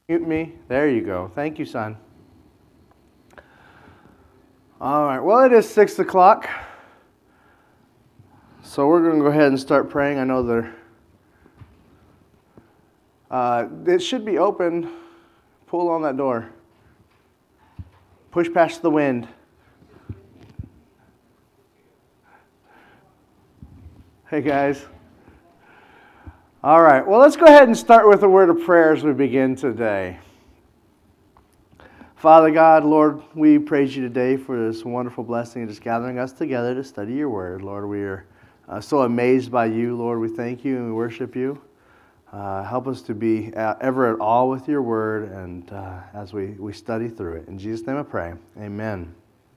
Mute me. There you go. Thank you, son. All right. Well, it is 6 o'clock. So we're going to go ahead and start praying. I know it should be open. Pull on that door. Push past the wind. Hey, guys. All right. Well, let's go ahead and start with a word of prayer as we begin today. Father God, Lord, we praise you today for this wonderful blessing of just gathering us together to study your word. Lord, we are so amazed by you. Lord, we thank you and we worship you. Help us to be ever at all with your word and as we study through it. In Jesus' name I pray. Amen.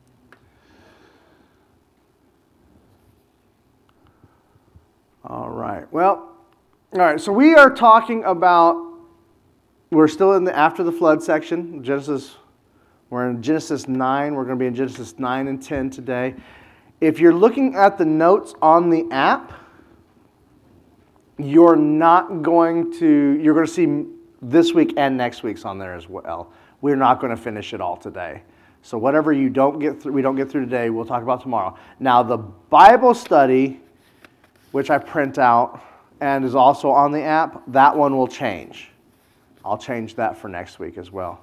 All right. Well, all right. So we are talking about, we're still in the after the flood section, Genesis. We're in Genesis 9. We're going to be in Genesis 9 and 10 today. If you're looking at the notes on the app, you're going to see this week and next week's on there as well. We're not going to finish it all today. So whatever we don't get through today, we'll talk about tomorrow. Now the Bible study, which I print out and is also on the app, that one will change. I'll change that for next week as well.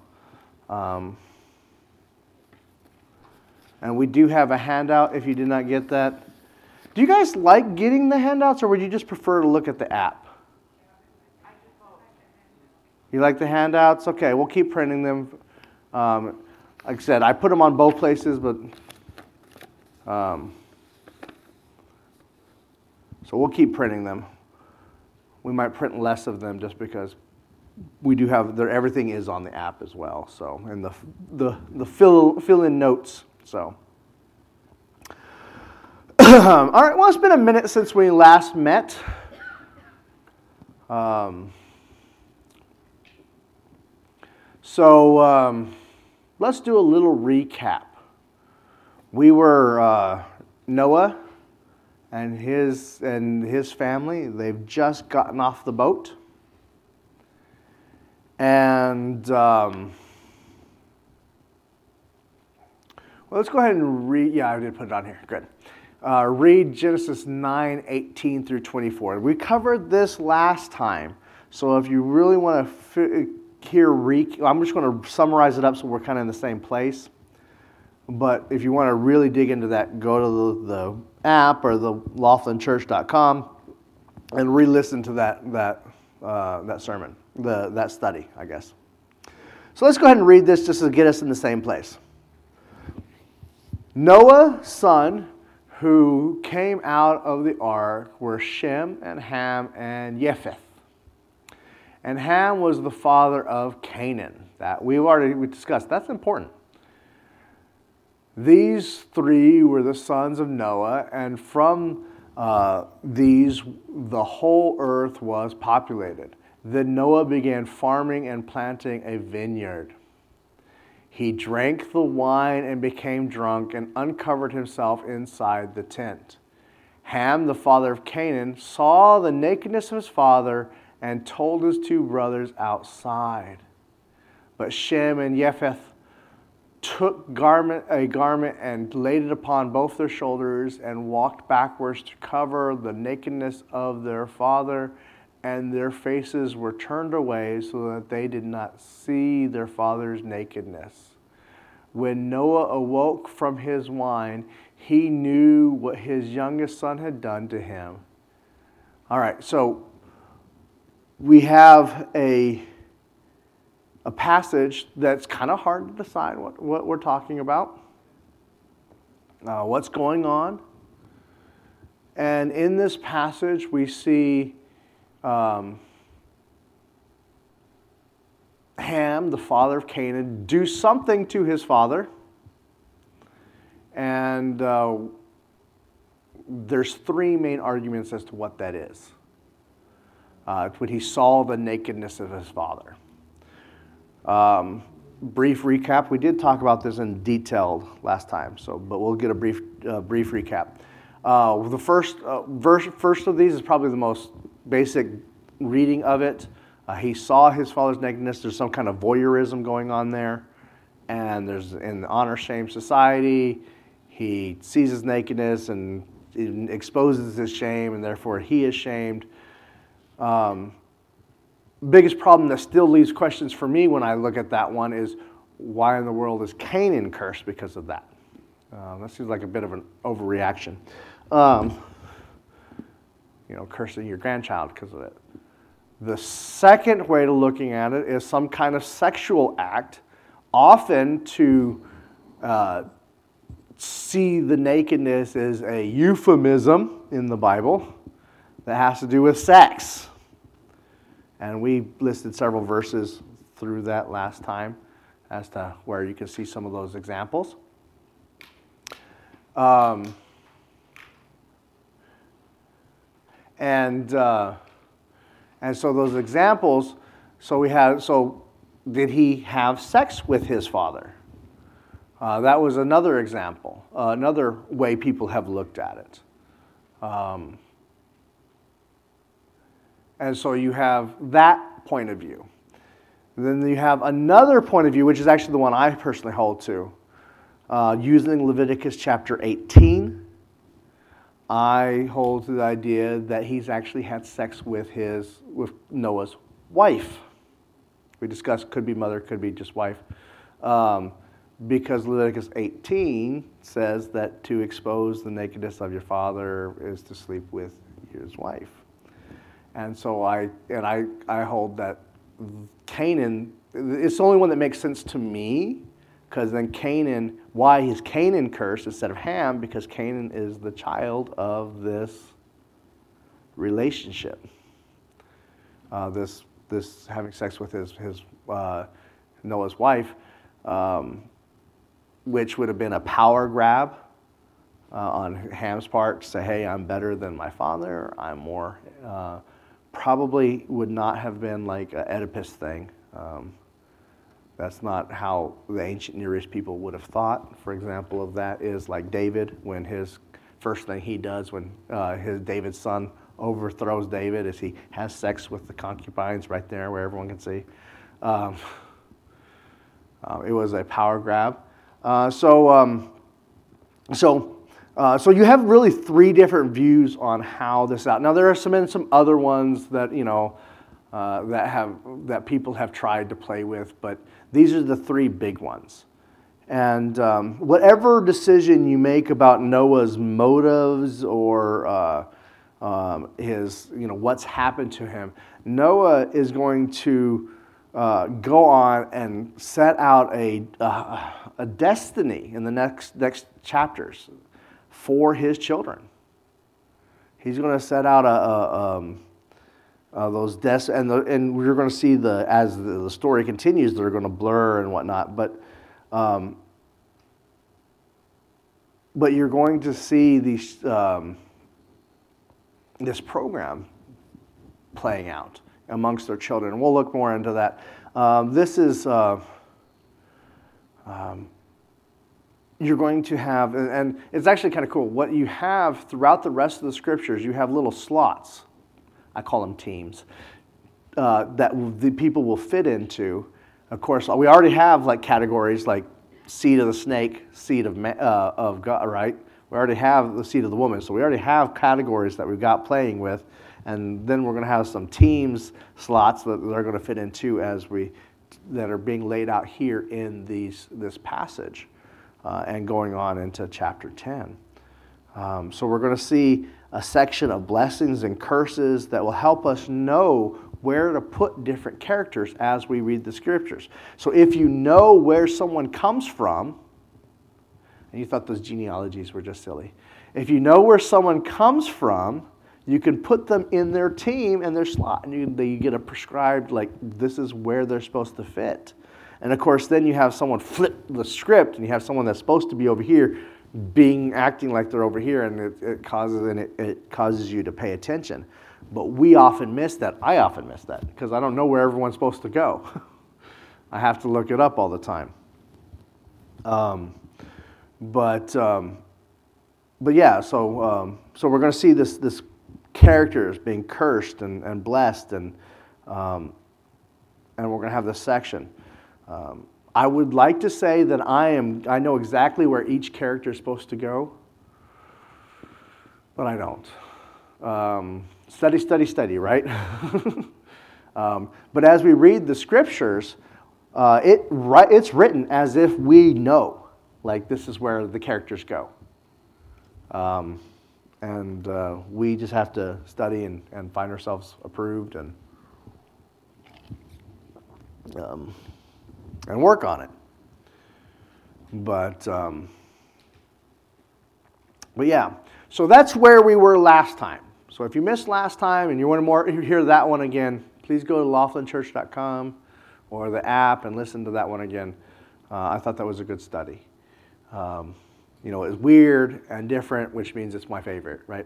And we do have a handout if you did not get that. Do you guys like getting the handouts, or would you just prefer to look at the app? You like the handouts? Okay, we'll keep printing them. Like I said, I put them on both places, but so we'll keep printing them. We might print less of them just because we do have everything is on the app as well. So and the fill in notes. So. All right, well, it's been a minute since we last met. So let's do a little recap. We were Noah and his family. They've just gotten off the boat. And well, let's go ahead and read. Yeah, I did put it on here. Good. Read Genesis 9, 18 through 24. We covered this last time. So if you really want to I'm just going to summarize it up so we're kind of in the same place. But if you want to really dig into that, go to the app or the laughlinchurch.com and re-listen to that sermon, that study, I guess. So let's go ahead and read this just to get us in the same place. Noah's son who came out of the ark were Shem and Ham and Japheth. And Ham was the father of Canaan. That we discussed. That's important. These three were the sons of Noah, and from these the whole earth was populated. Then Noah began farming and planting a vineyard. He drank the wine and became drunk and uncovered himself inside the tent. Ham, the father of Canaan, saw the nakedness of his father and told his two brothers outside. But Shem and Japheth took a garment and laid it upon both their shoulders and walked backwards to cover the nakedness of their father, and their faces were turned away so that they did not see their father's nakedness. When Noah awoke from his wine, he knew what his youngest son had done to him. All right, so we have a passage that's kind of hard to decide what we're talking about, what's going on. And in this passage, we see Ham, the father of Canaan, do something to his father. And there's three main arguments as to what that is. When he saw the nakedness of his father. Brief recap. We did talk about this in detail last time, but we'll get a brief recap. The first of these is probably the most basic reading of it. He saw his father's nakedness. There's some kind of voyeurism going on there. And there's in the honor-shame society, he sees his nakedness and exposes his shame, and therefore he is shamed. Biggest problem that still leaves questions for me when I look at that one is, why in the world is Canaan cursed because of that? That seems like a bit of an overreaction. Cursing your grandchild because of it. The second way to looking at it is some kind of sexual act, often to see the nakedness as a euphemism in the Bible that has to do with sex. And we listed several verses through that last time as to where you can see some of those examples. And so those examples, so did he have sex with his father? That was another example, another way people have looked at it. And so you have that point of view. Then you have another point of view, which is actually the one I personally hold to. Using Leviticus chapter 18, I hold to the idea that he's actually had sex with Noah's wife. We discussed could be mother, could be just wife. Because Leviticus 18 says that to expose the nakedness of your father is to sleep with his wife. And so I hold that Canaan, it's the only one that makes sense to me, because then Canaan, why is Canaan cursed instead of Ham? Because Canaan is the child of this relationship. This having sex with his Noah's wife, which would have been a power grab on Ham's part to say, hey, I'm better than my father, I'm more, probably would not have been like an Oedipus thing. That's not how the ancient Near East people would have thought. For example of that is like David, when his first thing he does when David's son overthrows David is he has sex with the concubines right there where everyone can see. It was a power grab. So you have really three different views on how this out. Now there are some other ones that that people have tried to play with, but these are the three big ones. And whatever decision you make about Noah's motives or his what's happened to him, Noah is going to go on and set out a destiny in the next chapters for his children. He's going to set out those and we're going to see as the story continues, they're going to blur and whatnot. But you're going to see these this program playing out amongst their children. We'll look more into that. This is you're going to have, and it's actually kind of cool, what you have throughout the rest of the scriptures, you have little slots, I call them teams, that the people will fit into. Of course, we already have like categories like seed of the snake, seed of God, right? We already have the seed of the woman, so we already have categories that we've got playing with, and then we're going to have some teams slots that they're going to fit into that are being laid out here in this passage. And going on into chapter 10. So we're going to see a section of blessings and curses that will help us know where to put different characters as we read the scriptures. So if you know where someone comes from, and you thought those genealogies were just silly, if you know where someone comes from, you can put them in their team and their slot, and you get a prescribed, like, this is where they're supposed to fit. And of course, then you have someone flip the script, and you have someone that's supposed to be over here acting like they're over here, and it causes you to pay attention. But we often miss that. I often miss that because I don't know where everyone's supposed to go. I have to look it up all the time. But yeah, so we're going to see this characters being cursed and blessed, and and we're going to have this section. I would like to say that I know exactly where each character is supposed to go, but I don't. Study, right? But as we read the scriptures, it's written as if we know, like this is where the characters go. And we just have to study and find ourselves approved and work on it. But yeah, so that's where we were last time. So if you missed last time and you want to hear that one again, please go to laughlinchurch.com or the app and listen to that one again. I thought that was a good study. It's weird and different, which means it's my favorite, right?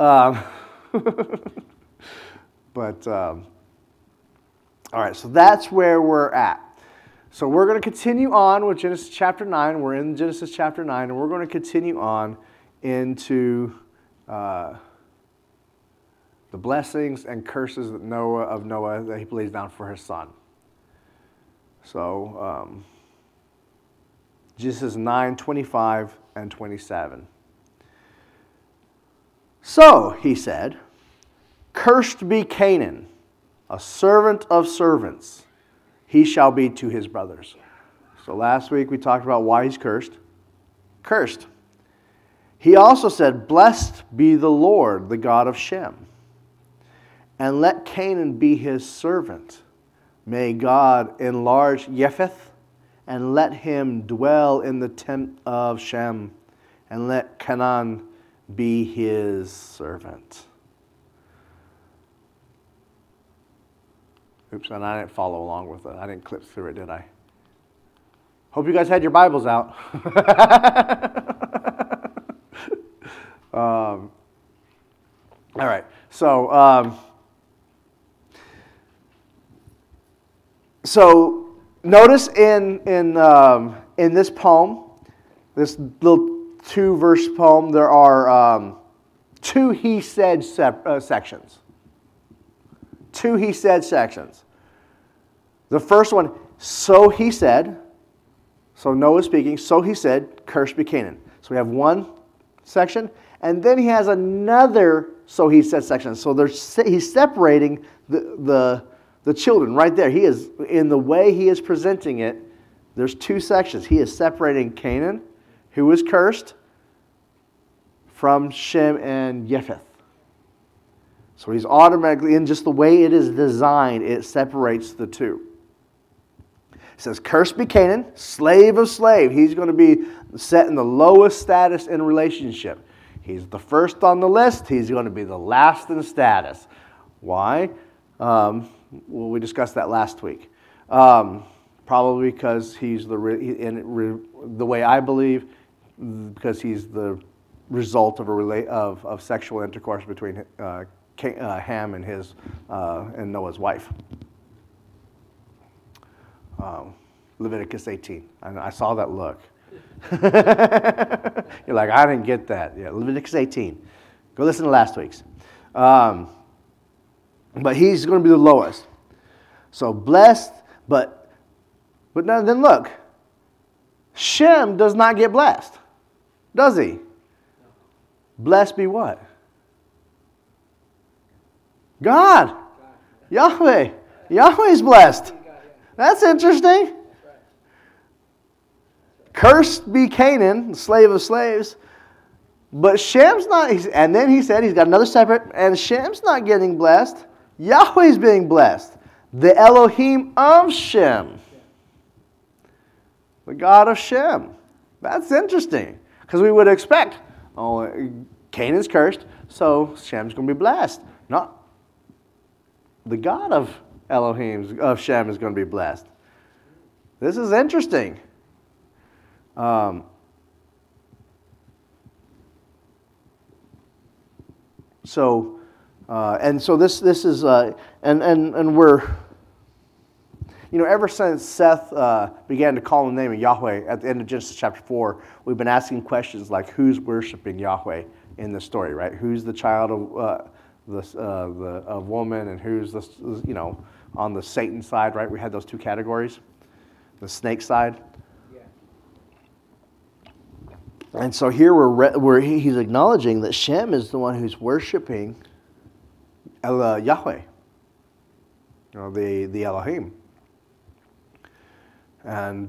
But all right, so that's where we're at. So we're going to continue on with Genesis chapter 9. We're in Genesis chapter 9, and we're going to continue on into the blessings and curses of Noah that he lays down for his son. So Genesis 9, 25 and 27. So, he said, cursed be Canaan, a servant of servants. He shall be to his brothers. So last week we talked about why he's cursed. Cursed. He also said, blessed be the Lord, the God of Shem, and let Canaan be his servant. May God enlarge Japheth, and let him dwell in the tent of Shem, and let Canaan be his servant. Oops, and I didn't follow along with it. I didn't clip through it, did I? Hope you guys had your Bibles out. All right, so notice in this poem, this little 2-verse poem, there are 2 he said sections. 2 he said sections. The first one, so he said. So Noah speaking, so he said, cursed be Canaan. So we have one section, and then he has another so he said section. So he's separating the children right there. He is, in the way he is presenting it, there's 2 sections. He is separating Canaan, who was cursed, from Shem and Japheth. So he's automatically, in just the way it is designed, it separates the 2. It says, cursed be Canaan, slave of slave. He's going to be set in the lowest status in relationship. He's the first on the list. He's going to be the last in status. Why? Well, we discussed that last week. Probably because he's the way I believe, because he's the result of sexual intercourse between Ham and and Noah's wife. Leviticus 18. I saw that look. You're like, I didn't get that. Yeah, Leviticus 18. Go listen to last week's. But he's going to be the lowest. So blessed, but now then look. Shem does not get blessed, does he? Blessed be what? God. Yahweh. Yahweh's blessed. That's interesting. Cursed be Canaan, slave of slaves. But Shem's not, and then he said he's got another separate, and Shem's not getting blessed. Yahweh's being blessed. The Elohim of Shem. The God of Shem. That's interesting. Because we would expect, Canaan's cursed, so Shem's going to be blessed. Not the God of Elohim, of Shem, is going to be blessed. This is interesting. So this is and we're, ever since Seth began to call on the name of Yahweh at the end of Genesis chapter 4, we've been asking questions like, who's worshiping Yahweh in the story, right? Who's the child of a woman and who's the, on the Satan side, right? We had those two categories, the snake side. Yeah. And so here he's acknowledging that Shem is the one who's worshiping Yahweh, the Elohim. And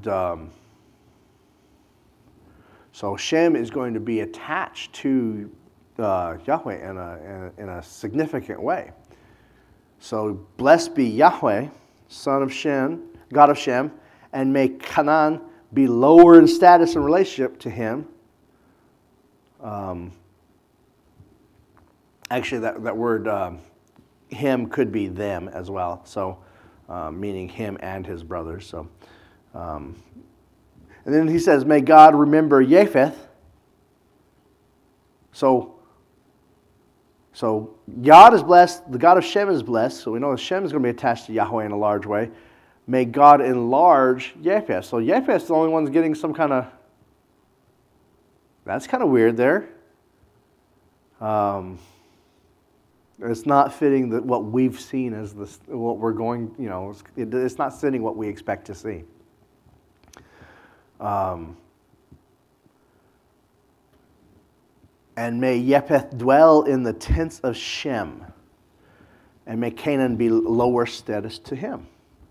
so Shem is going to be attached to Yahweh in a significant way. So blessed be Yahweh, son of Shem, God of Shem, and may Canaan be lower in status and relationship to him. Actually, that word him could be them as well. So meaning him and his brothers. So. And then he says, may God remember Japheth. So God is blessed, the God of Shem is blessed, so we know that Shem is going to be attached to Yahweh in a large way. May God enlarge Japheth. So Japheth's the only one that's getting some kind of, that's kind of weird there. It's not fitting what we've seen as what we're going, it's not fitting what we expect to see. And may Japheth dwell in the tents of Shem, and may Canaan be lower status to him.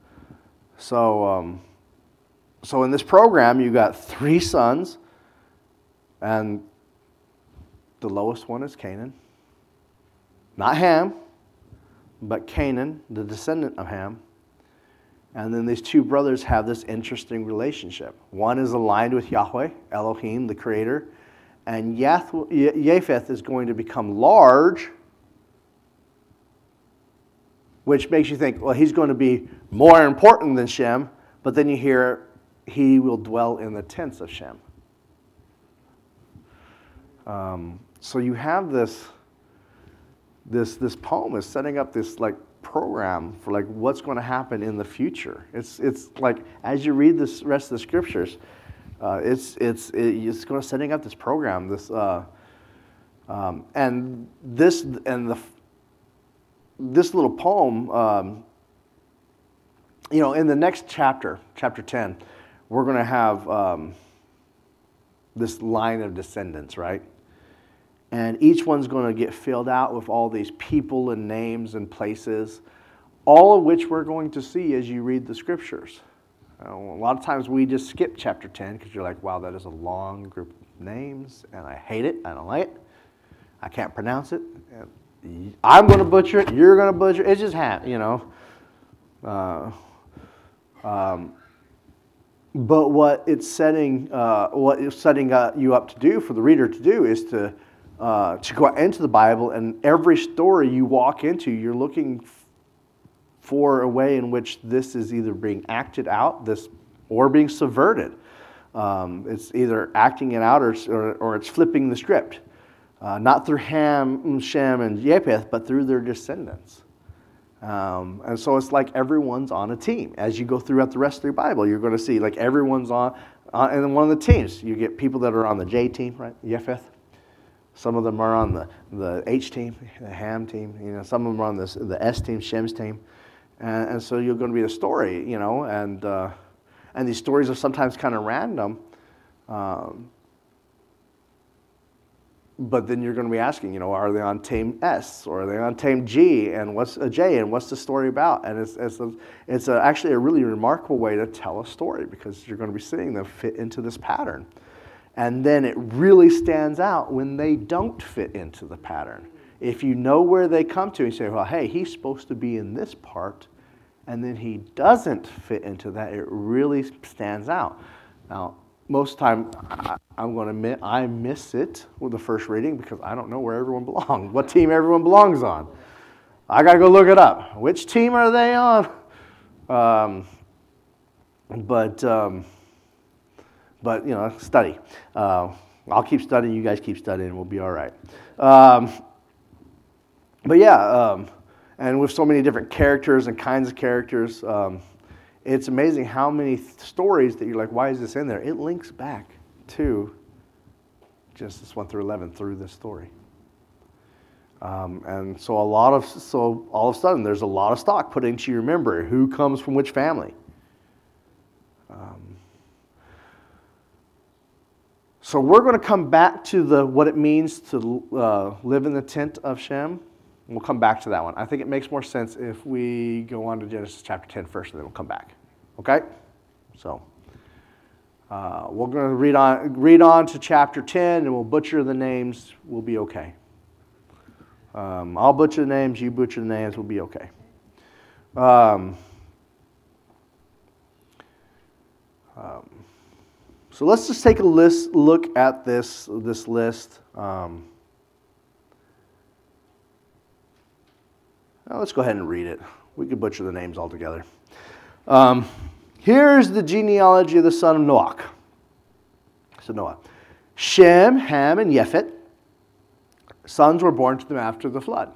So in this program, you got 3 sons, and the lowest one is Canaan. Not Ham, but Canaan, the descendant of Ham. And then these 2 brothers have this interesting relationship. One is aligned with Yahweh, Elohim, the creator. And Japheth is going to become large, which makes you think, well, he's going to be more important than Shem. But then you hear, he will dwell in the tents of Shem. So you have this poem is setting up this program for what's going to happen in the future. It's like as you read this rest of the scriptures, it's going to setting up this program. This little poem. In the next chapter 10, we're going to have this line of descendants, right? And each one's going to get filled out with all these people and names and places, all of which we're going to see as you read the scriptures. A lot of times we just skip chapter 10 because you're like, wow, that is a long group of names, and I hate it. I don't like it. I can't pronounce it. I'm going to butcher it. You're going to butcher it. It's just But what it's setting you up to do for the reader to do is to go into the Bible, and every story you walk into, you're looking for a way in which this is either being acted out, or being subverted. It's either acting it out or it's flipping the script, not through Ham, Shem, and Japheth, but through their descendants. And so it's like everyone's on a team. As you go throughout the rest of your Bible, you're going to see everyone's on and one of the teams. You get people that are on the J team, right? Japheth. Some of them are on the H team, the Ham team. Some of them are on the S team, Shem's team. And so you're going to be a story, and these stories are sometimes kind of random. But then you're going to be asking, are they on team S or are they on team G, and what's a J, and what's the story about? And it's actually a really remarkable way to tell a story, because you're going to be seeing them fit into this pattern. And then it really stands out when they don't fit into the pattern. If you know where they come to and say, well, hey, he's supposed to be in this part, and then he doesn't fit into that, it really stands out. Now, most of the time, I'm going to admit I miss it with the first reading because I don't know where everyone belongs, what team everyone belongs on. I got to go look it up. Which team are they on? But study. I'll keep studying. You guys keep studying. We'll be all right. And with so many different characters and kinds of characters, it's amazing how many stories that you're like, why is this in there? It links back to Genesis 1 through 11 through this story. And so all of a sudden there's a lot of stock put into your memory. Who comes from which family? So we're going to come back to what it means to live in the tent of Shem. We'll come back to that one. I think it makes more sense if we go on to Genesis chapter 10 first, and then we'll come back. Okay? So we're going to read on to chapter 10, and we'll butcher the names. We'll be okay. I'll butcher the names. You butcher the names. We'll be okay. So let's just take a look at this list. Let's go ahead and read it. We could butcher the names altogether. Here's the genealogy of the son of Noach. So Noah. Shem, Ham, and Yefet. Sons were born to them after the flood.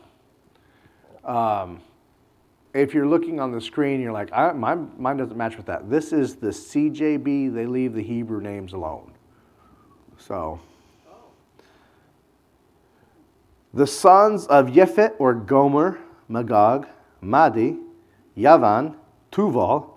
If you're looking on the screen, you're like, mine doesn't match with that. This is the CJB. They leave the Hebrew names alone. So, the sons of Yefet were Gomer, Magog, Madi, Yavan, Tuval,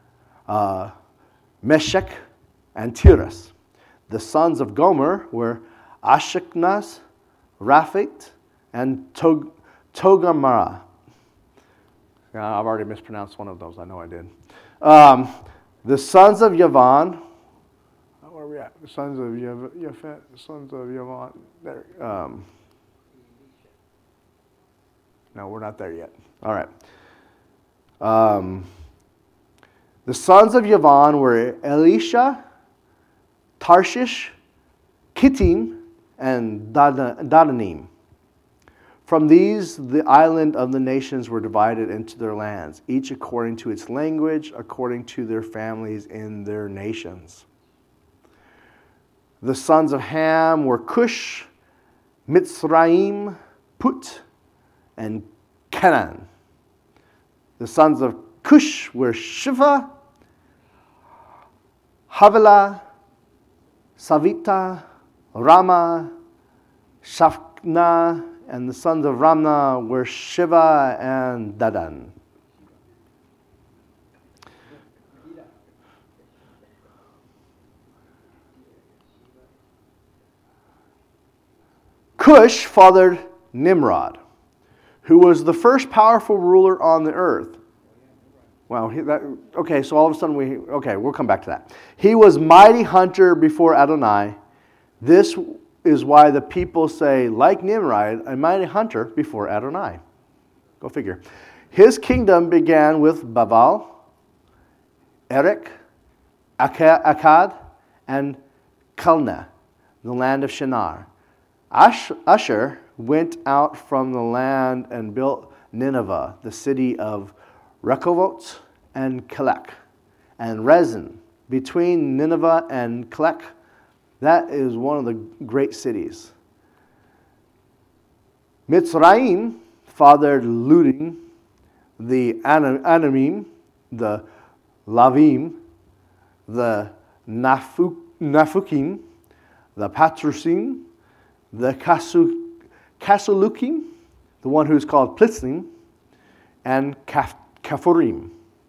Meshech, and Tiras. The sons of Gomer were Ashkenaz, Raphit, and Togarmah. I've already mispronounced one of those. I know I did. The sons of Yavan. Where are we at? The sons of Yefet. The sons of Yavan. There. No, we're not there yet. All right. The sons of Yavan were Elisha, Tarshish, Kittim, and Dadanim. From these, the island of the nations were divided into their lands, each according to its language, according to their families in their nations. The sons of Ham were Cush, Mitzrayim, Put, and Canaan. The sons of Cush were Shiva, Havilah, Savita, Rama, Shafna, and the sons of Ramna were Shiva and Dadan. Cush fathered Nimrod, who was the first powerful ruler on the earth. Wow, so all of a sudden we'll come back to that. He was mighty hunter before Adonai. This is why the people say, like Nimrod, a mighty hunter before Adonai. Go figure. His kingdom began with Babal, Erech, Akkad, and Calneh, the land of Shinar. Asher went out from the land and built Nineveh, the city of Rehovot and Kelek, and Rezin. Between Nineveh and Kelek, that is one of the great cities. Mitzrayim fathered Ludim, the Anamim, the Lavim, the Nafukim, the Patrusim, the Kasulukim, the one who's called Plitzim, and Kaphurim.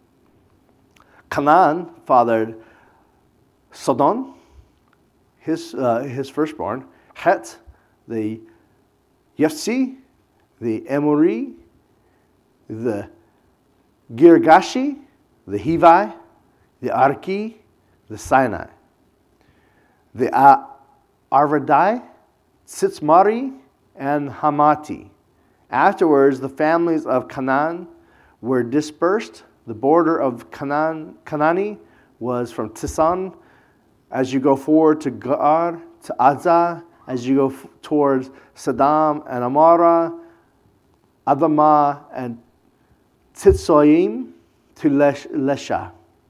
Canaan fathered Sodom, his firstborn, Het, the Yefsi, the Emori, the Girgashi, the Hivi, the Arki, the Sinai, the Arvadai, Tzitmari, and Hamati. Afterwards, the families of Canaan were dispersed. The border of Canaani was from Tisan, as you go forward to Gar, to Azza, as you go towards Saddam and Amara, Adamah, and Tzitzoim, to Lesha.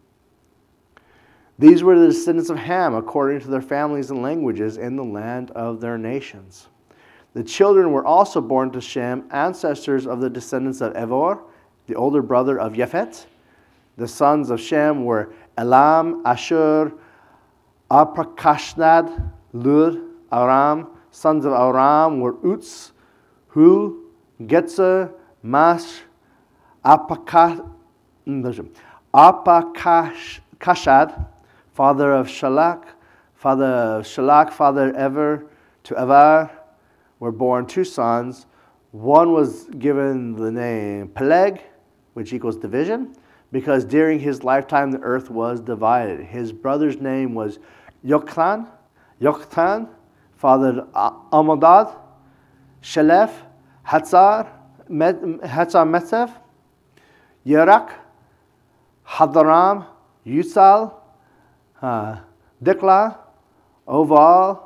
These were the descendants of Ham, according to their families and languages, in the land of their nations. The children were also born to Shem, ancestors of the descendants of Evor, the older brother of Yefet. The sons of Shem were Elam, Ashur, Arpakashnad, Lud, Aram. Sons of Aram were Uts, Hu, Getzer, Mash, Apakashad, father of Shalak, father Ever to Evar, were born 2 sons. One was given the name Peleg, which equals division, because during his lifetime the earth was divided. His brother's name was Yoktan, father Amadad, Shelef, Hatzar Metzev, Yerak, Hadaram, Yusal, Dikla, Oval,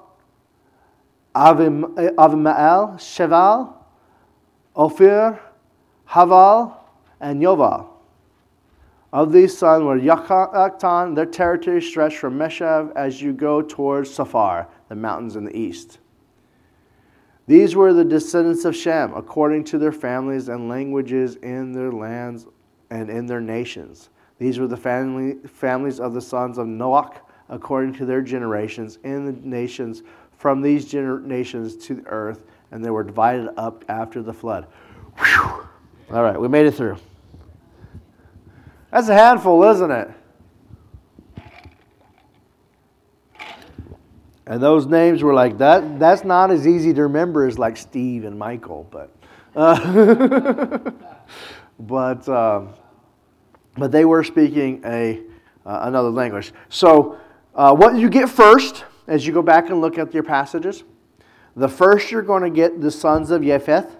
Avimael, Sheval, Ophir, Haval, and Yoval. Of these sons were Yoktan. Their territory stretched from Meshav as you go towards Safar, the mountains in the east. These were the descendants of Shem, according to their families and languages in their lands and in their nations. These were the families of the sons of Noach, according to their generations in the nations, from these nations to the earth, and they were divided up after the flood. Whew. All right, we made it through. That's a handful, isn't it? And those names were like that. That's not as easy to remember as like Steve and Michael, but but they were speaking another language. So what you get first, as you go back and look at your passages, the first you're going to get the sons of Japheth.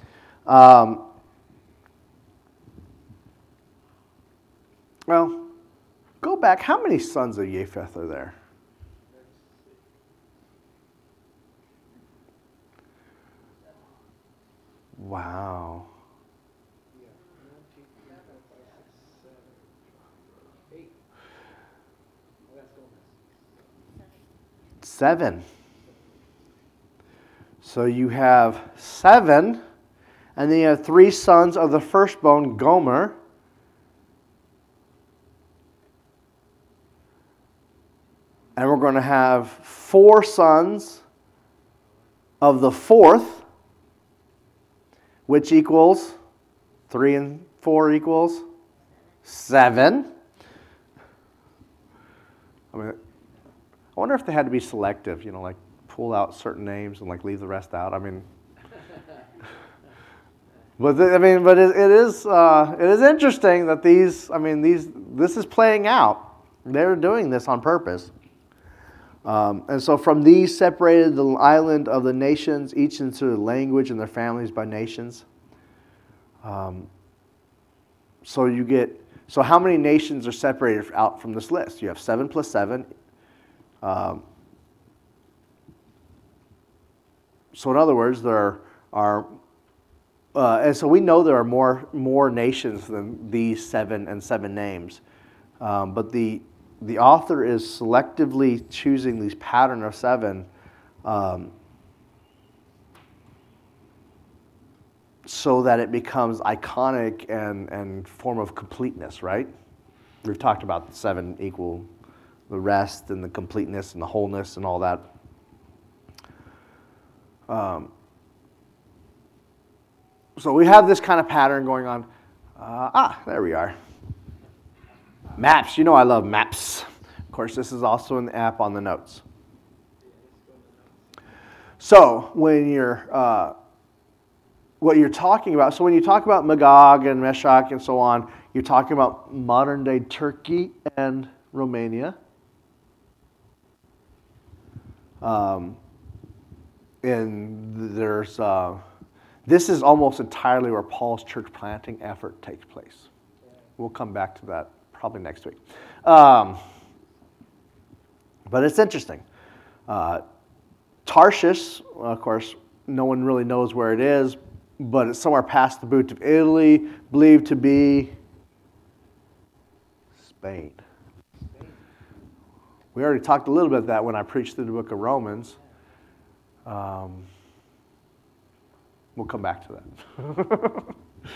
Well, go back. How many sons of Japheth are there? Wow. 7. So you have 7, and then you have 3 sons of the firstborn, Gomer. And we're going to have 4 sons of the fourth, which equals 3 and 4 equals 7. I mean, I wonder if they had to be selective, like pull out certain names and like leave the rest out. I mean, but it is interesting that this is playing out. They're doing this on purpose. And so from these separated the island of the nations, each into their language and their families by nations. So how many nations are separated out from this list? You have 7 plus 7. So in other words, there are, and so we know there are more nations than these 7 and 7 names. But the author is selectively choosing these pattern of 7 so that it becomes iconic and form of completeness, right? We've talked about the 7 equal the rest and the completeness and the wholeness and all that. So we have this kind of pattern going on. There we are. Maps. I love maps. Of course, this is also in the app on the notes. So when what you're talking about, so when you talk about Magog and Meshach and so on, you're talking about modern-day Turkey and Romania. And there's this is almost entirely where Paul's church planting effort takes place. We'll come back to that probably next week. But it's interesting. Tarshish, of course, no one really knows where it is, but it's somewhere past the boot of Italy, believed to be Spain. We already talked a little bit about that when I preached through the book of Romans. We'll come back to that.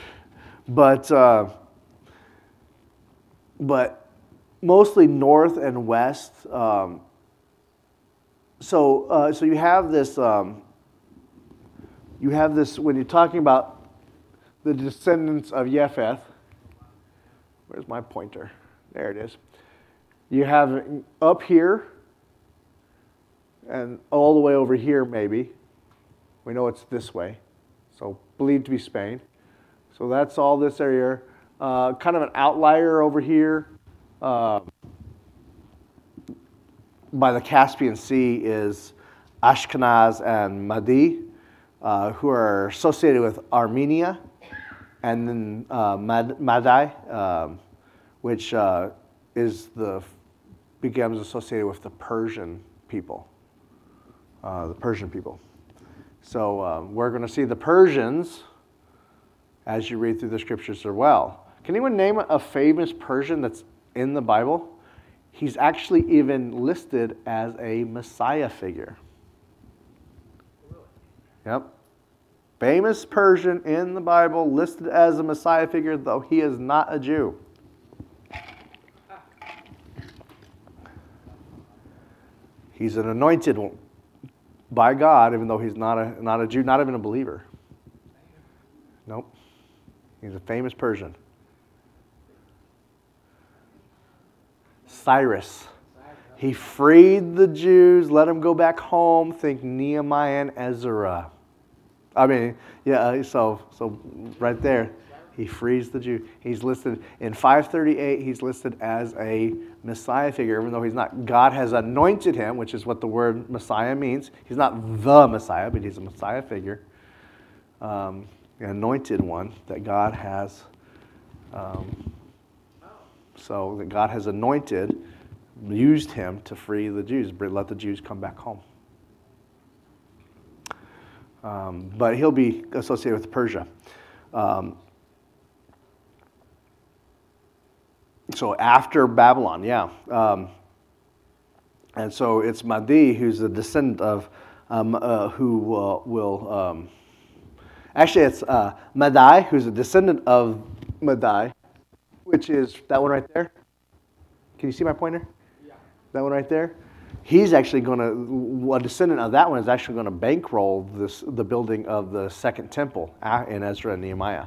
But mostly north and west. So you have this you have this, when you're talking about the descendants of Japheth, where's my pointer? There it is. You have up here and all the way over here maybe. We know it's this way, so believed to be Spain. So that's all this area. Kind of an outlier over here by the Caspian Sea is Ashkenaz and Mahdi, who are associated with Armenia, and then Madai, which becomes associated with the Persian people. So we're going to see the Persians as you read through the scriptures as well. Can anyone name a famous Persian that's in the Bible? He's actually even listed as a Messiah figure. Yep. Famous Persian in the Bible listed as a Messiah figure, though he is not a Jew. He's an anointed one by God, even though he's not a Jew, not even a believer. Nope. He's a famous Persian. Cyrus. He freed the Jews, let them go back home. Think Nehemiah and Ezra. I mean, yeah, so right there, he frees the Jew. He's listed in 538, he's listed as a Messiah figure, even though he's not. God has anointed him, which is what the word Messiah means. He's not the Messiah, but he's a Messiah figure. An anointed one that God has, so that God has anointed, used him to free the Jews, let the Jews come back home. But he'll be associated with Persia. So after Babylon, yeah. And so it's Mahdi who's a descendant of, actually it's Madai, who's a descendant of Madai, which is that one right there. Can you see my pointer? Yeah. That one right there? He's actually going to, a descendant of that one is actually going to bankroll the building of the second temple in Ezra and Nehemiah.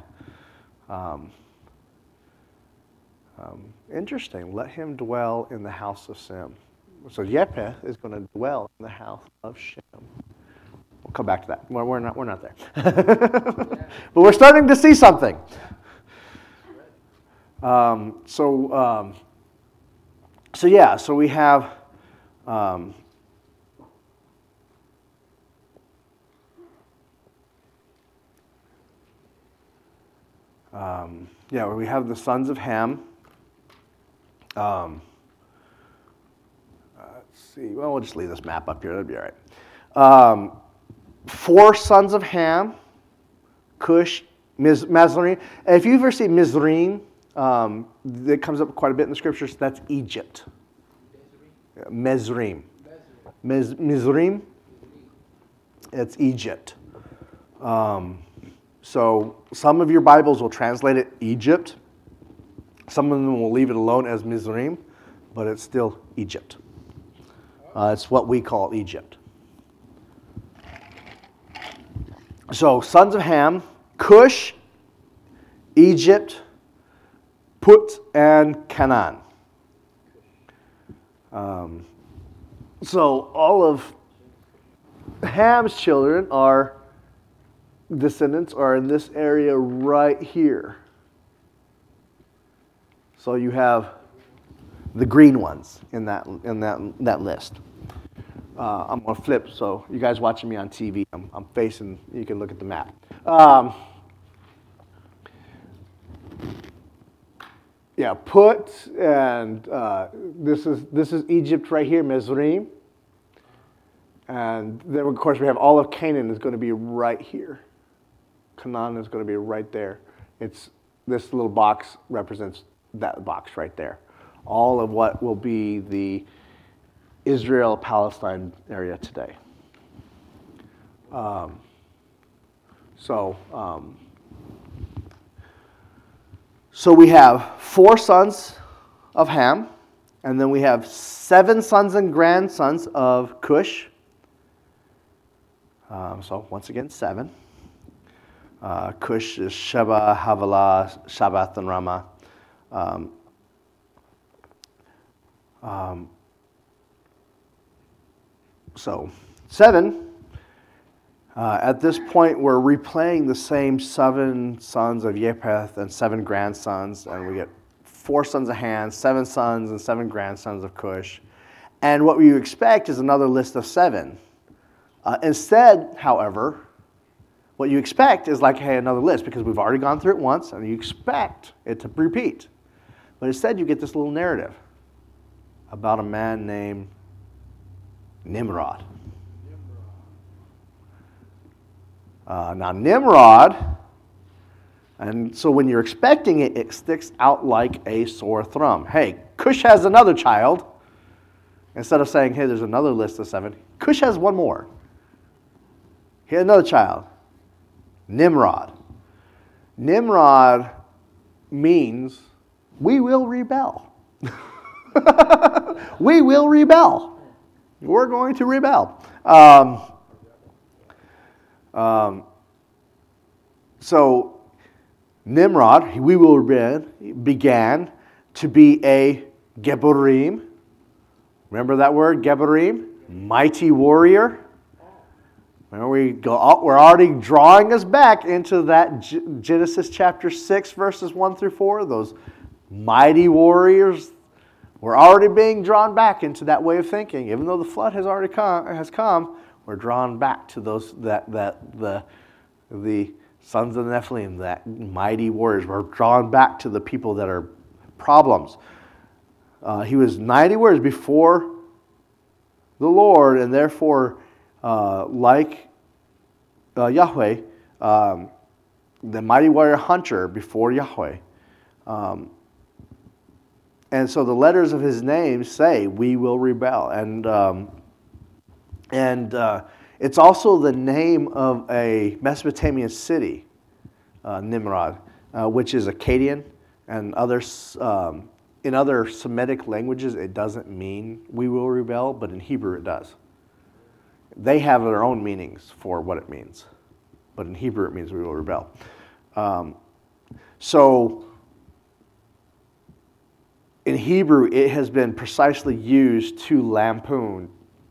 Interesting. Let him dwell in the house of Shem. So Japheth is going to dwell in the house of Shem. We'll come back to that. We're not there. But we're starting to see something. So we have we have the sons of Ham. Let's see. Well, we'll just leave this map up here. That'll be all right. 4 sons of Ham: Cush, Mizraim. If you ever see Mizraim, that comes up quite a bit in the scriptures. That's Egypt. Mizraim. Mizraim. It's Egypt. So some of your Bibles will translate it Egypt. Some of them will leave it alone as Mizraim, but it's still Egypt. It's what we call Egypt. So sons of Ham: Cush, Egypt, Put, and Canaan. So all of Ham's children descendants are in this area right here. So you have the green ones in that list. I'm going to flip, so you guys watching me on TV, I'm facing, you can look at the map. Put, and this is Egypt right here, Mizraim. And then, of course, we have all of Canaan is going to be right here. Canaan is going to be right there. This little box represents that box right there. All of what will be the Israel-Palestine area today. So we have 4 sons of Ham, and then we have 7 sons and grandsons of Cush. So once again, 7. Cush is Sheba, Havilah, Shabbath, and Ramah. So 7, at this point we're replaying the same 7 sons of Japheth and 7 grandsons, and we get 4 sons of Ham, 7 sons and 7 grandsons of Cush. And what we expect is another list of 7. Instead, however, what you expect is like, hey, another list, because we've already gone through it once, and you expect it to repeat. But instead, you get this little narrative about a man named Nimrod. Now, Nimrod, and so when you're expecting it, it sticks out like a sore thumb. Hey, Cush has another child. Instead of saying, hey, there's another list of 7, Cush has one more. He had another child, Nimrod. Nimrod means we will rebel. We will rebel. We're going to rebel. So Nimrod, we will rebel, began to be a Geburim. Remember that word, Geburim? Mighty warrior. Remember we're already drawing us back into that Genesis chapter 6, verses 1 through 4. Those mighty warriors. We're already being drawn back into that way of thinking. Even though the flood has already come, we're drawn back to those the sons of the Nephilim, that mighty warriors. We're drawn back to the people that are problems. He was 90 words before the Lord, and therefore, like Yahweh, the mighty warrior hunter before Yahweh. And so the letters of his name say, we will rebel. And it's also the name of a Mesopotamian city, Nimrod, which is Akkadian, and others. In other Semitic languages, it doesn't mean we will rebel, but in Hebrew it does. They have their own meanings for what it means, but in Hebrew it means we will rebel. So in Hebrew, it has been precisely used to lampoon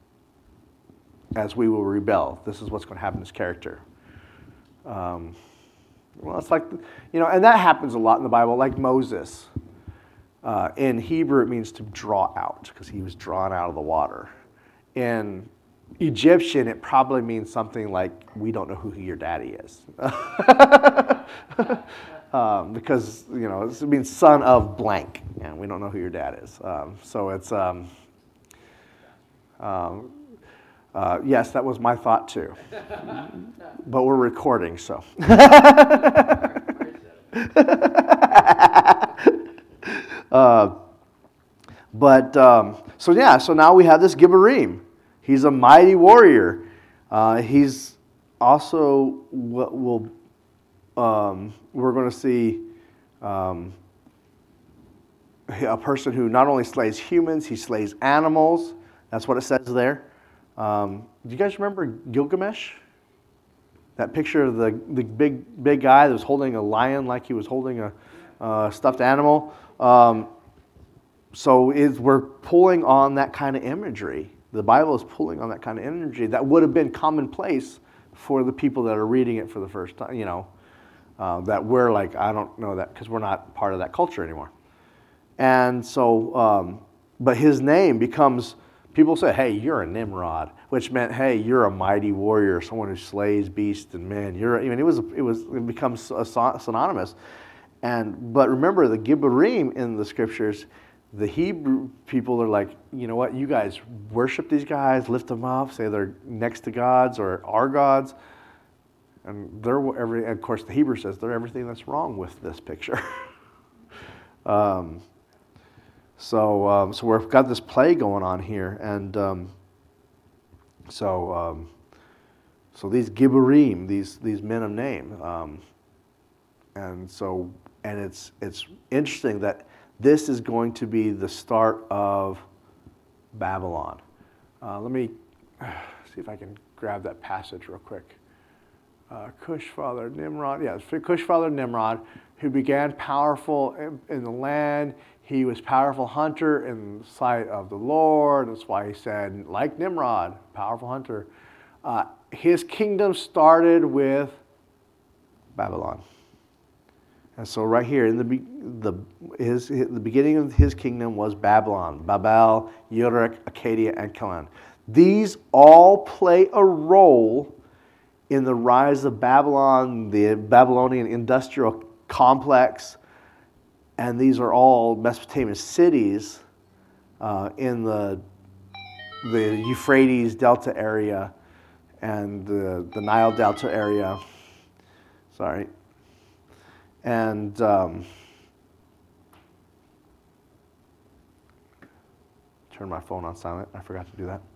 as we will rebel. This is what's going to happen to this character. Well, it's like, and that happens a lot in the Bible, like Moses. In Hebrew, it means to draw out, because he was drawn out of the water. In Egyptian, it probably means something like, we don't know who your daddy is. Because, it means son of blank, and we don't know who your dad is. So it's, yes, that was my thought too. But we're recording, so. So now we have this Geburim. He's a mighty warrior. He's also what we're going to see a person who not only slays humans, he slays animals. That's what it says there. Do you guys remember Gilgamesh? That picture of the big guy that was holding a lion like he was holding a stuffed animal. So we're pulling on that kind of imagery. The Bible is pulling on that kind of imagery that would have been commonplace for the people that are reading it for the first time, that we're like, I don't know that, because we're not part of that culture anymore. And so, but his name becomes, people say, hey, you're a Nimrod, which meant, hey, you're a mighty warrior, someone who slays beasts and men. It becomes synonymous. But remember, the Geburim in the scriptures, the Hebrew people are like, you know what, you guys worship these guys, lift them up, say they're next to gods or our gods. And of course, the Hebrew says they're everything that's wrong with this picture. So we've got this play going on here, and so these Geburim, these men of name, and it's interesting that this is going to be the start of Babylon. Let me see if I can grab that passage real quick. Cush father Nimrod. Yes, Cush father Nimrod, who began powerful in the land. He was powerful hunter in the sight of the Lord. That's why he said, like Nimrod, powerful hunter. His kingdom started with Babylon. And so right here, in the beginning of his kingdom was Babylon. Babel, Uruk, Acadia, and Calneh. These all play a role in the rise of Babylon, the Babylonian industrial complex. And these are all Mesopotamian cities in the Euphrates Delta area and the Nile Delta area. Sorry. And turn my phone on silent. I forgot to do that.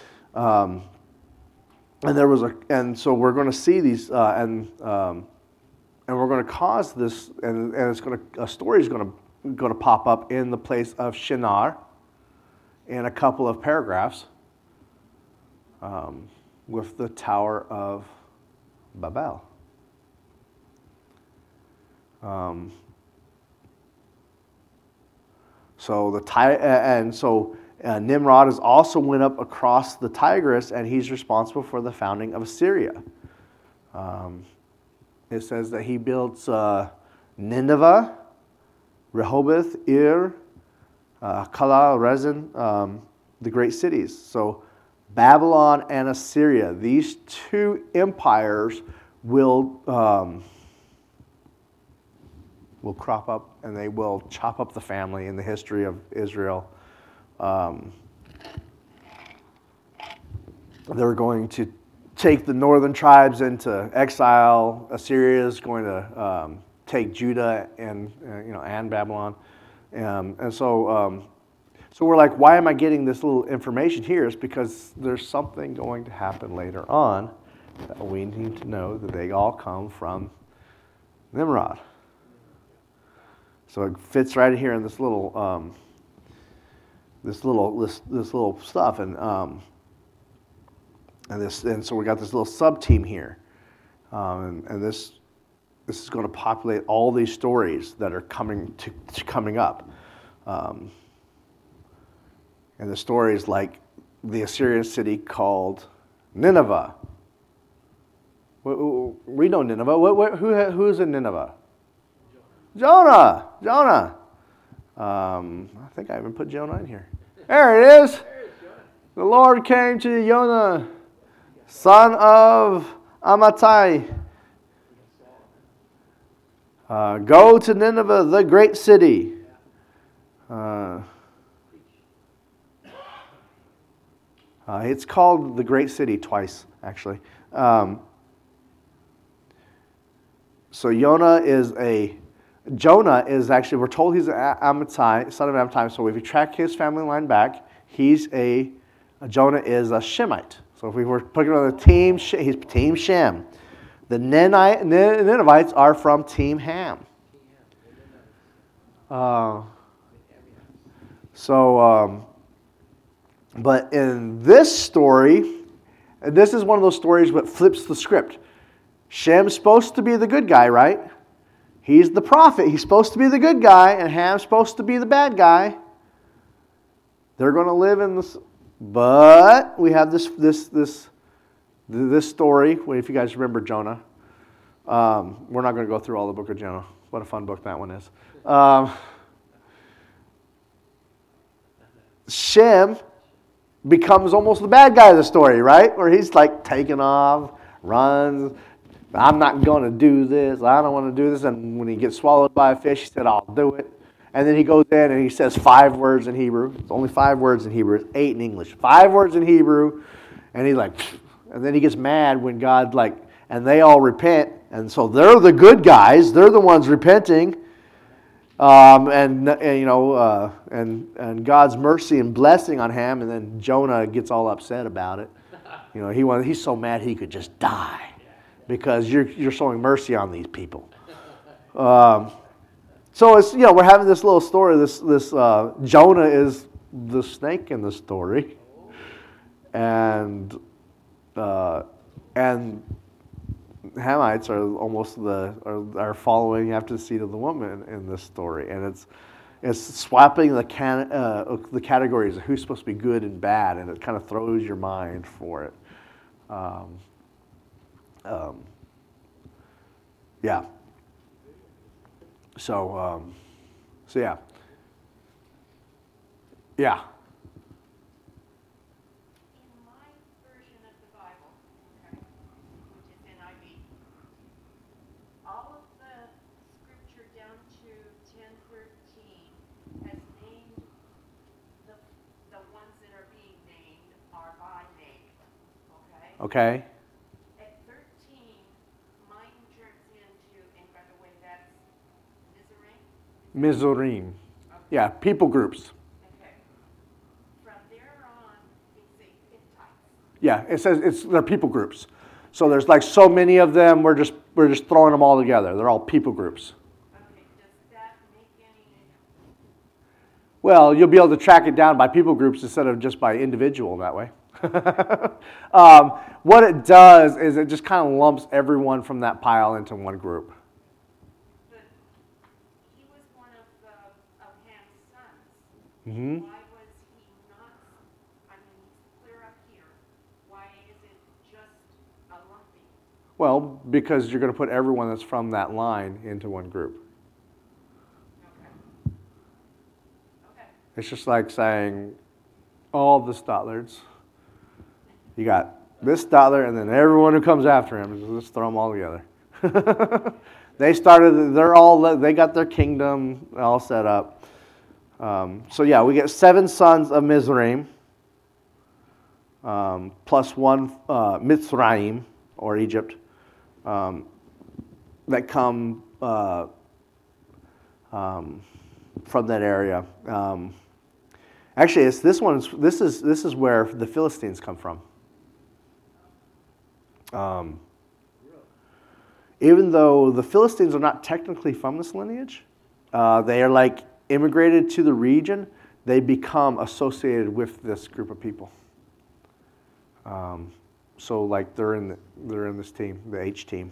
And so we're going to see these, and we're going to cause this, and a story is going to pop up in the place of Shinar, in a couple of paragraphs, with the Tower of Babel. Nimrod has also went up across the Tigris, and he's responsible for the founding of Assyria. It says that he built Nineveh, Rehoboth, Ir, Calah, Rezin, the great cities. So Babylon and Assyria, these two empires will crop up, and they will chop up the family in the history of Israel. They're going to take the northern tribes into exile. Assyria is going to take Judah and Babylon, so we're like, why am I getting this little information here? It's because there's something going to happen later on that we need to know that they all come from Nimrod. So it fits right here in this little stuff, and so we got this little sub team here, and this is going to populate all these stories that are coming up, and the stories like the Assyrian city called Nineveh. We know Nineveh. Who is in Nineveh? Jonah. I think I even put Jonah in here. There it is. The Lord came to Jonah, son of Amittai. Go to Nineveh, the great city. It's called the great city twice, actually. So Jonah is actually, we're told he's an Amittai, son of Amittai. So if you track his family line back, Jonah is a Shemite. So if we were putting on the team, he's Team Shem. The Ninevites are from Team Ham. But in this story, this is one of those stories that flips the script. Shem's supposed to be the good guy, right? He's the prophet. He's supposed to be the good guy, and Ham's supposed to be the bad guy. They're going to live in this, but we have this story. If you guys remember Jonah, we're not going to go through all the book of Jonah. What a fun book that one is. Shem becomes almost the bad guy of the story, right? Where he's like taking off, runs. I'm not going to do this. I don't want to do this. And when he gets swallowed by a fish, he said, I'll do it. And then he goes in and he says 5 words in Hebrew. It's only 5 words in Hebrew. It's 8 in English. 5 words in Hebrew. And he's like, and then he gets mad when God and they all repent. And so they're the good guys. They're the ones repenting. And God's mercy and blessing on Ham. And then Jonah gets all upset about it. He's so mad he could just die. Because you're showing mercy on these people. So it's we're having this little story. This Jonah is the snake in the story, and Hamites are almost are following after the seed of the woman in this story, and it's swapping the categories of who's supposed to be good and bad, and it kind of throws your mind for it. Yeah. So yeah. Yeah. In my version of the Bible, okay, which is NIV, all of the scripture down to 10:13 has named the ones that are being named are by name. Okay? Okay. At 13, mine turns into, and by the way, that's Mizraim? Mizorim. Yeah, people groups. Okay. From there on, it's a Hittites. Yeah, it says they're people groups. So there's like so many of them. We're just throwing them all together. They're all people groups. Okay, does that make any... Well, you'll be able to track it down by people groups instead of just by individual that way. What it does is it just kind of lumps everyone from that pile into one group. But he was one of Ham's sons. Mm-hmm. Why was he not, I mean, he's clear up here. Why is it just a lumping? Well, because you're going to put everyone that's from that line into one group. Okay. Okay. It's just like saying all the Stotlards. You got this Stotler and then everyone who comes after him. Just throw them all together. They got their kingdom all set up. So yeah, we get 7 sons of Mizraim, plus 1 Mitzrayim, or Egypt, that come from that area. Actually, this is where the Philistines come from. Even though the Philistines are not technically from this lineage, they are like immigrated to the region. They become associated with this group of people. So like they're in this team, the H team.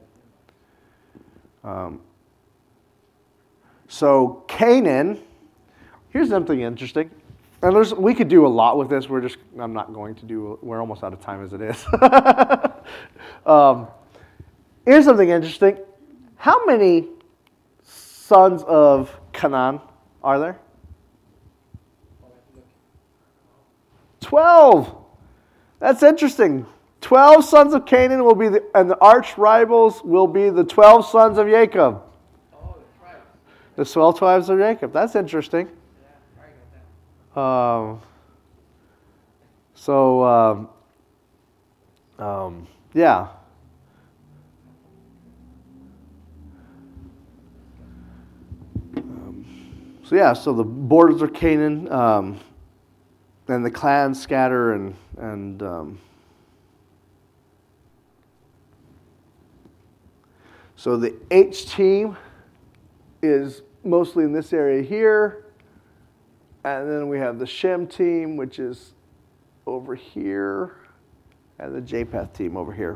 So Canaan. Here's something interesting. And we could do a lot with this. I'm not going to do. We're almost out of time as it is. Here's something interesting. How many sons of Canaan are there? 12. That's interesting. 12 sons of Canaan will be and the arch rivals will be the 12 sons of Jacob. Oh, the tribes. The 12 tribes of Jacob. That's interesting. Yeah, I got that. Yeah. So the borders of Canaan, and the clans scatter, and so the H team is mostly in this area here, and then we have the Shem team, which is over here, and the Japheth team over here.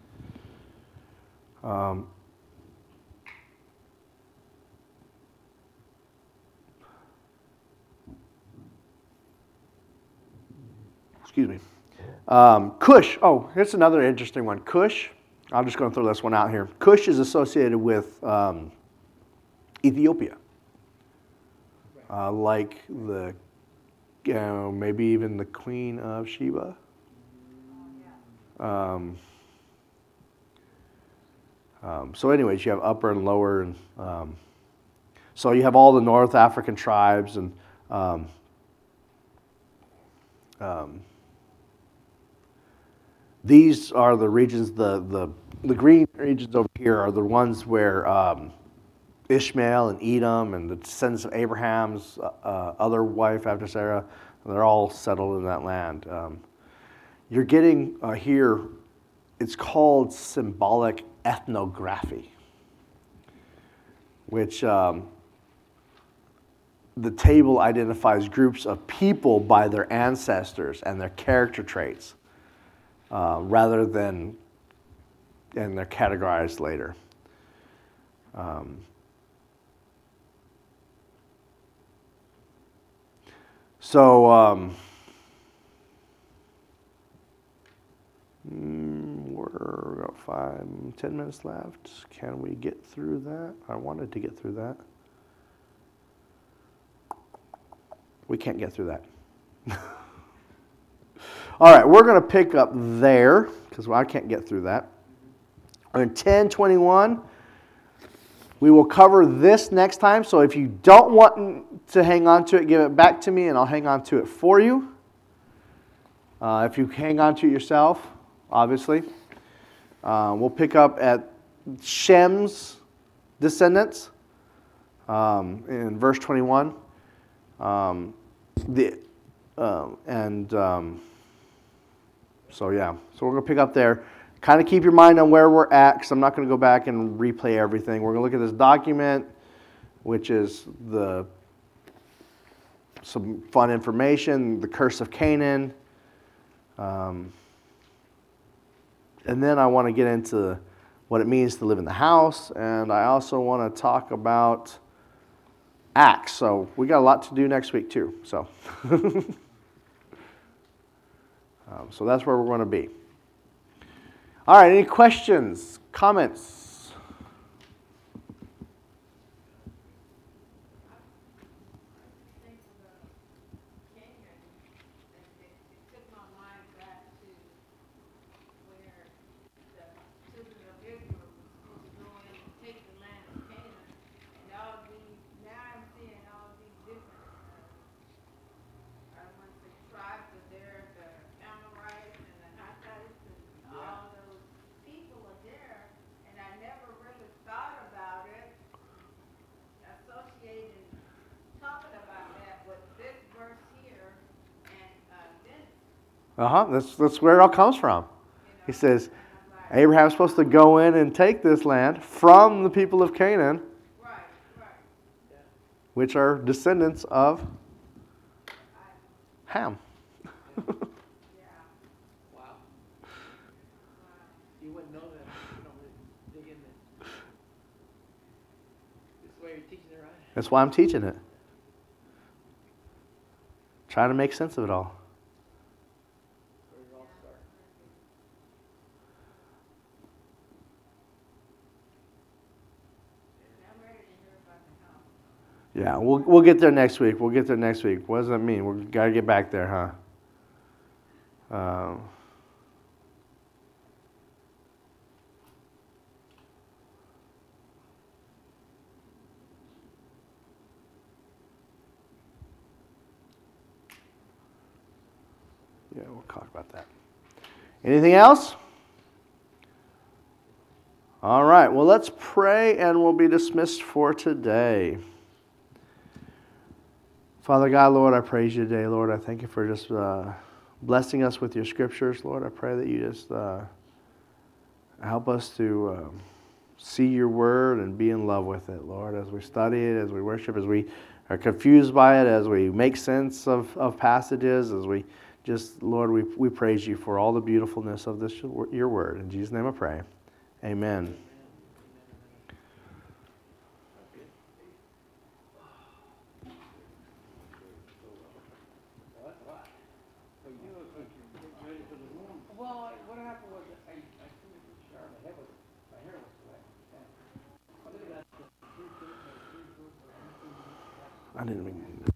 Excuse me. Cush. Oh, here's another interesting one. Cush. I'm just going to throw this one out here. Cush is associated with Ethiopia, like maybe even the Queen of Sheba. So anyways, you have upper and lower, and so you have all the North African tribes, and these are the regions. The green regions over here are the ones where Ishmael and Edom and the descendants of Abraham's other wife after Sarah, they're all settled in that land. You're getting here, it's called symbolic ethnography, which the table identifies groups of people by their ancestors and their character traits, rather than and they're categorized later. We're got 10 minutes left. Can we get through that? I wanted to get through that. We can't get through that. All right, we're going to pick up there because I can't get through that. In 10:21, we will cover this next time. So if you don't want to hang on to it, give it back to me and I'll hang on to it for you. If you hang on to it yourself, obviously. We'll pick up at Shem's descendants in verse 21. So we're going to pick up there. Kind of keep your mind on where we're at because I'm not going to go back and replay everything. We're going to look at this document, which is some fun information, the curse of Canaan. And then I want to get into what it means to live in the house. And I also want to talk about Acts. So we got a lot to do next week too. So, so that's where we're going to be. All right, any questions, comments? Took my mind back to where the children of Israel were supposed to go in and take the land of Canaan, and all these. Now I'm seeing all these different. I want to say tribes, but they're the Amorites and the Hittites and all those people are there, and I never really thought about it, associating, talking about that with this verse here, and then. That's where it all comes from. He says, Abraham's supposed to go in and take this land from the people of Canaan, Right. which are descendants of Ham. Yeah. Wow. You wouldn't know that if you don't really dig in there. This is the way you're teaching it, right? That's why I'm teaching it. Trying to make sense of it all. Where it all starts. I'm ready to hear about the house. Yeah, we'll get there next week. What does that mean? We got to get back there, huh? Yeah, we'll talk about that. Anything else? All right, well, let's pray and we'll be dismissed for today. Father God, Lord, I praise you today. Lord, I thank you for just blessing us with your scriptures. Lord, I pray that you just help us to see your word and be in love with it, Lord, as we study it, as we worship, as we are confused by it, as we make sense of passages, as we just, Lord, we praise you for all the beautifulness of this your word. In Jesus' name I pray. Amen. Well, what happened was I couldn't shower. My hair was wet. Yeah. I didn't even